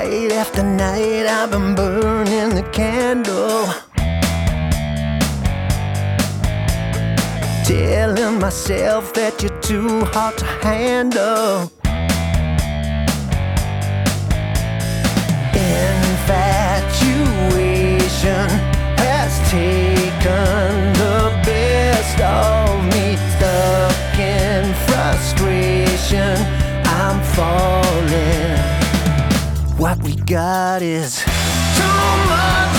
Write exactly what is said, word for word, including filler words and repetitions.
Night after night I've been burning the candle, telling myself that you're too hard to handle. Infatuation has taken the best of me. Stuck in frustration, I'm falling. What we got is too much